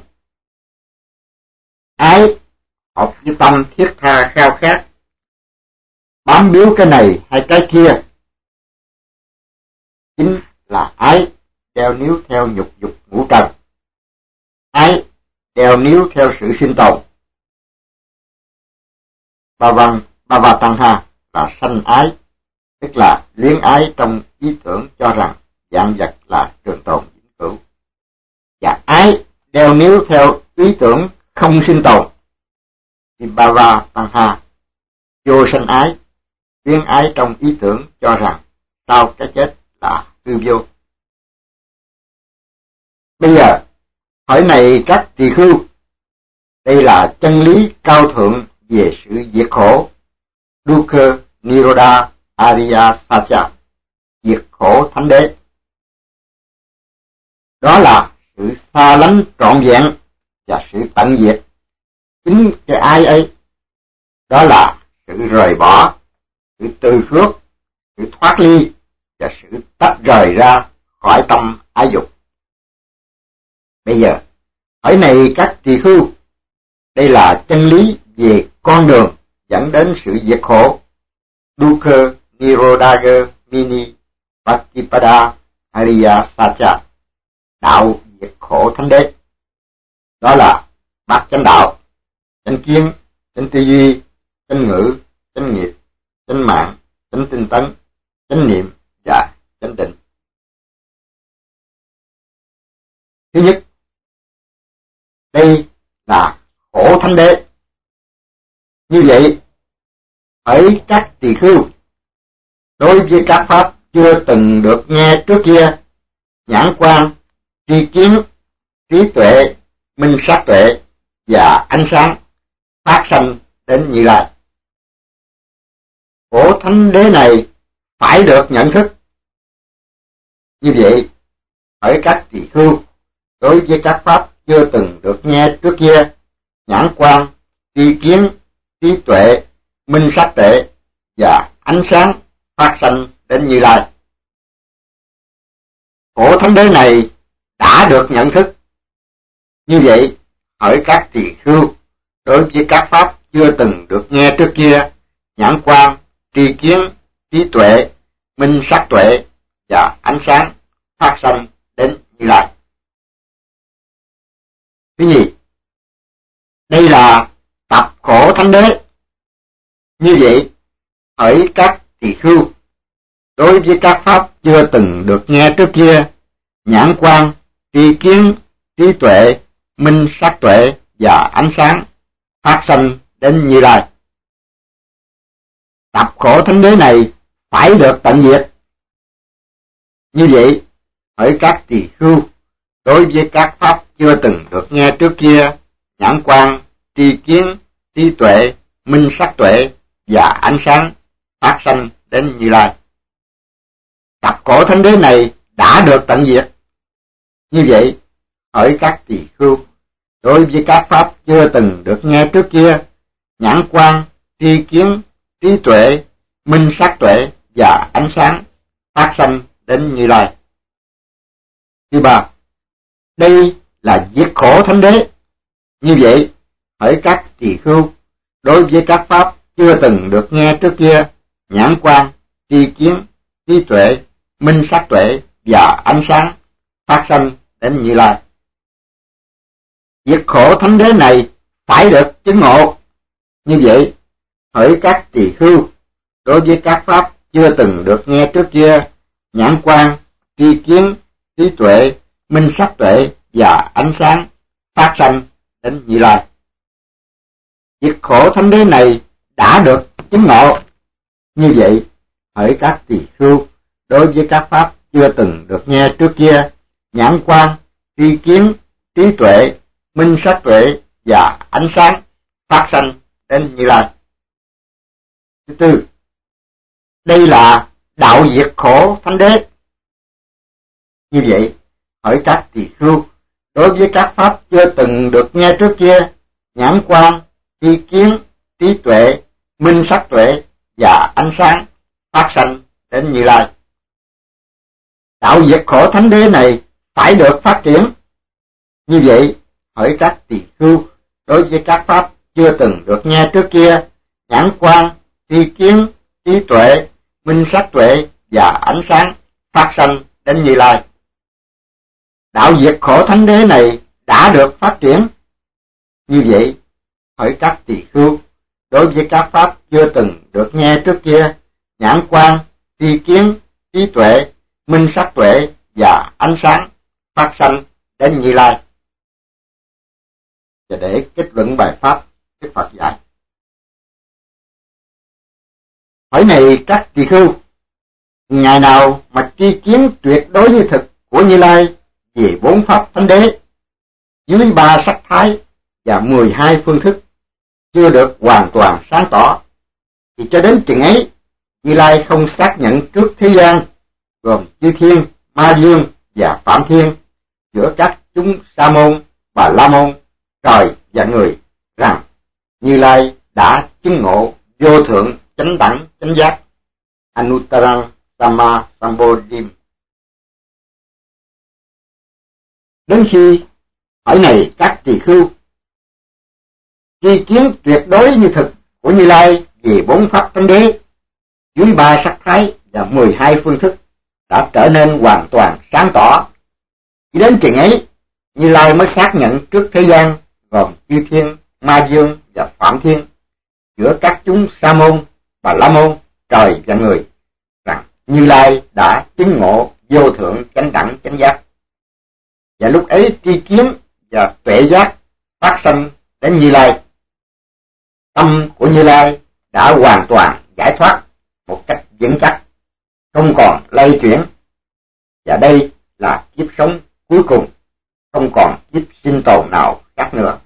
Ái hợp với tâm thiết tha khao khát, bám víu cái này hay cái kia, chính là ái đeo níu theo nhục dục ngũ trần, ái đeo níu theo sự sinh tồn. Ba văn ba va tăng ha là sanh ái, tức là luyến ái trong ý tưởng cho rằng vạn vật là trường tồn vĩnh cửu, và ái đeo níu theo ý tưởng không sinh tồn thì ba va tăng ha vô sanh ái, luyến ái trong ý tưởng cho rằng sau cái chết là hư vô. Bây giờ hỏi này các tỳ khưu, đây là chân lý cao thượng về sự diệt khổ, Dukkha Nirodha Ariya Satya, diệt khổ thánh đế. Đó là sự xa lánh trọn vẹn và sự tận diệt. Chính cái ai ấy, đó là sự rời bỏ, sự từ phước, sự thoát ly và sự tách rời ra khỏi tâm ái dục. Bây giờ, hỏi này các tỳ khưu, đây là chân lý về con đường dẫn đến sự diệt khổ, Dukkha Nirodha Mini Patipada Ariya Satya, đạo diệt khổ thánh đế. Đó là bát chánh đạo, chánh kiến, chánh tư duy, chánh ngữ, chánh nghiệp, chánh mạng, chánh tinh tấn, chánh niệm và chánh định. Thứ nhất, đây là khổ thánh đế. Như vậy, hỡi các tỳ khưu, đối với các pháp chưa từng được nghe trước kia, nhãn quan, tri kiến, trí tuệ, minh sát tuệ và ánh sáng phát sanh đến Như Lai. Khổ thánh đế này phải được nhận thức. Như vậy, hỡi các tỳ khưu, đối với các pháp chưa từng được nghe trước kia, nhãn quan, tri kiến, trí tuệ, minh sát tuệ và ánh sáng phát sanh đến Như Lai. Khổ thánh đế này đã được nhận thức. Như vậy, hỏi các tỳ khưu, đối với các pháp chưa từng được nghe trước kia, nhãn quan, tri kiến, trí tuệ, minh sắc tuệ và ánh sáng phát sanh đến Như Lai. Thứ nhì, đây là tập khổ thánh đế. Như vậy, hỏi các tỳ khưu, đối với các pháp chưa từng được nghe trước kia, nhãn quan, tri kiến, trí tuệ, minh sắc tuệ và ánh sáng phát sanh đến Như Lai. Tập khổ thánh đế này phải được tận diệt. Như vậy, hỏi các tỳ khưu, đối với các pháp chưa từng được nghe trước kia, nhãn quan, tri kiến, trí tuệ, minh sắc tuệ và ánh sáng phát sanh đến Như Lai. Tập khổ thánh đế này đã được tận diệt. Như vậy, hỏi các tỳ khưu, đối với các pháp chưa từng được nghe trước kia, nhãn quan, tri kiến, trí tuệ, minh sắc tuệ và ánh sáng phát sanh đến Như Lai. Thứ ba, đây là diệt khổ thánh đế. Như vậy, hỏi các tỳ khưu, đối với các pháp chưa từng được nghe trước kia, nhãn quan, tri kiến, trí tuệ, minh sắc tuệ và ánh sáng phát sanh đến Như Lai. Diệt khổ thánh đế này phải được chứng ngộ. Như vậy, hỏi các tỳ khưu, đối với các pháp chưa từng được nghe trước kia, nhãn quan, tri kiến, trí tuệ, minh sắc tuệ và ánh sáng phát sanh đến Như Lai. Diệt khổ thánh đế này đã được chứng ngộ. Như vậy, hỏi các tỳ khưu, đối với các pháp chưa từng được nghe trước kia, nhãn quan, tri kiến, trí tuệ, minh sắc tuệ và ánh sáng phát sanh đến Như Lai. Thứ tư, đây là đạo diệt khổ thánh đế. Như vậy, hỏi các tỳ khưu, đối với các pháp chưa từng được nghe trước kia, nhãn quan, tri kiến, trí tuệ, minh sắc tuệ và ánh sáng phát sanh đến Như Lai. Đạo diệt khổ thánh đế này phải được phát triển. Như vậy, hỏi các tỳ khưu, đối với các pháp chưa từng được nghe trước kia, nhãn quan, tri kiến, trí tuệ, minh sắc tuệ và ánh sáng phát sanh đến Như Lai. Đạo diệt khổ thánh đế này đã được phát triển. Như vậy, hỏi các tỳ khưu, đối với các pháp chưa từng được nghe trước kia, nhãn quan, tri kiến, trí tuệ, minh sắc tuệ và ánh sáng phát sanh đến Như Lai. Và để kết luận bài pháp, Đức Phật dạy: hỏi này các tỳ khưu, ngày nào mà tri kiến tuyệt đối như thực của Như Lai về bốn pháp thánh đế dưới ba sắc thái và mười hai phương thức chưa được hoàn toàn sáng tỏ, thì cho đến chừng ấy Như Lai không xác nhận trước thế gian gồm chư thiên, ma dương và phạm thiên, giữa các chúng sa môn, bà la môn, trời và người, rằng Như Lai đã chứng ngộ vô thượng chánh đẳng chánh giác Anuttarang Sama Sambodhim. Đến khi hỏi này các tỳ khưu, tri kiến tuyệt đối như thực của Như Lai về bốn pháp thánh đế dưới ba sắc thái và mười hai phương thức đã trở nên hoàn toàn sáng tỏ, chỉ đến chừng ấy Như Lai mới xác nhận trước thế gian gồm chư thiên, ma dương và phạm thiên, giữa các chúng sa môn, bà la môn, trời và người, rằng Như Lai đã chứng ngộ vô thượng chánh đẳng chánh giác. Và lúc ấy tri kiến và tuệ giác phát sanh đến Như Lai. Tâm của Như Lai đã hoàn toàn giải thoát một cách vững chắc, không còn lay chuyển. Và đây là kiếp sống cuối cùng, không còn kiếp sinh tồn nào khác nữa.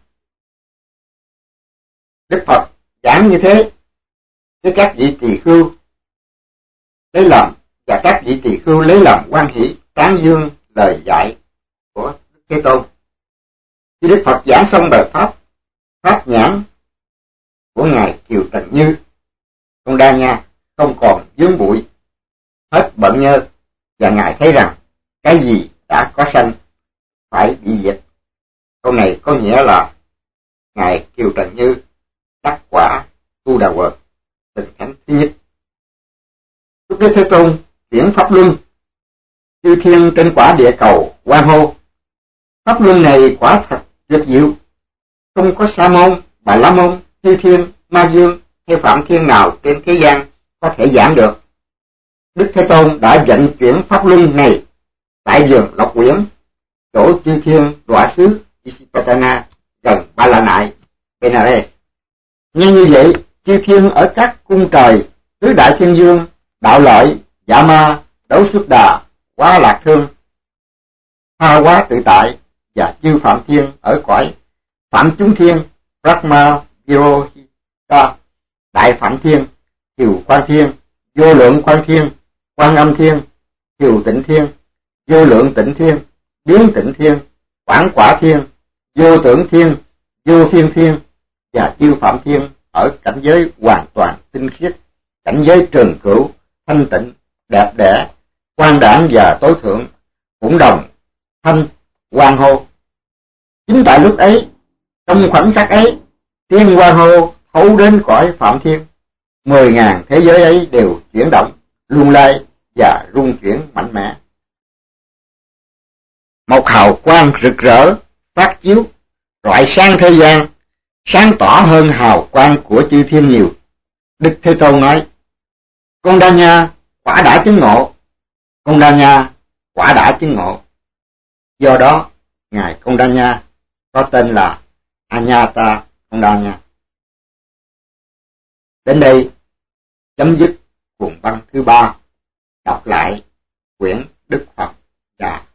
Đức Phật giảng như thế với các vị tỳ khưu lấy làm, và các vị tỳ khưu lấy làm hoan hỷ tán dương lời dạy của Đức Thế Tôn. Khi Đức Phật giảng xong bài pháp pháp nhãn của ngài Kiều Trần Như, con Đa Nha không còn vướng bụi, hết bận nhơ, và ngài thấy rằng cái gì đã có sanh phải bị diệt, Câu này có nghĩa là Ngài Kiều Trần Như đắc quả tu đà quật tình thánh thứ nhất. Lúc Đức Thế Tôn chuyển pháp luân, chư thiên trên quả địa cầu hoan hô. Pháp luân này quả thật tuyệt diệu, không có Sa môn, Bà La môn, chư thiên, ma dương hay phạm thiên nào trên thế gian có thể giảng được. Đức Thế Tôn đã vận chuyển pháp luân này tại vườn Lộc Uyển, chỗ chư thiên đọa xứ Isipatana gần Ba La Nại, Benares. Nghe như vậy, chư thiên ở các cung trời, tứ đại thiên dương, đạo lợi, dạ ma, đấu xuất đà, quá lạc thương, tha hóa tự tại và chư phạm thiên ở cõi phạm chúng thiên, Brahma, Virohita, đại phạm thiên, Kiều Quan thiên, vô lượng Quan thiên, Quan Âm thiên, Kiều Tịnh thiên, vô lượng Tịnh thiên, biến Tịnh thiên, quảng quả thiên, vô tưởng thiên, vô phiên thiên và chư phạm thiên ở cảnh giới hoàn toàn tinh khiết, cảnh giới trường cửu, thanh tịnh, đẹp đẽ, quan đản và tối thượng cũng đồng thanh hoan hô. Chính tại lúc ấy, trong khoảnh khắc ấy, tiếng hoan hô thấu đến cõi phạm thiên, mười ngàn thế giới ấy đều chuyển động, lung lay và rung chuyển mạnh mẽ. Một hào quang rực rỡ phát chiếu, rọi sáng thế gian, sáng tỏ hơn hào quang của chư thiên nhiều. Đức Thế Tôn nói: Con Đa Nha quả đã chứng ngộ, Con Đa Nha quả đã chứng ngộ. Do đó, Ngài Con Đa Nha có tên là Anyata Con Đa Nha. Đến đây chấm dứt cuộn băng thứ ba. Đọc lại quyển Đức Phật và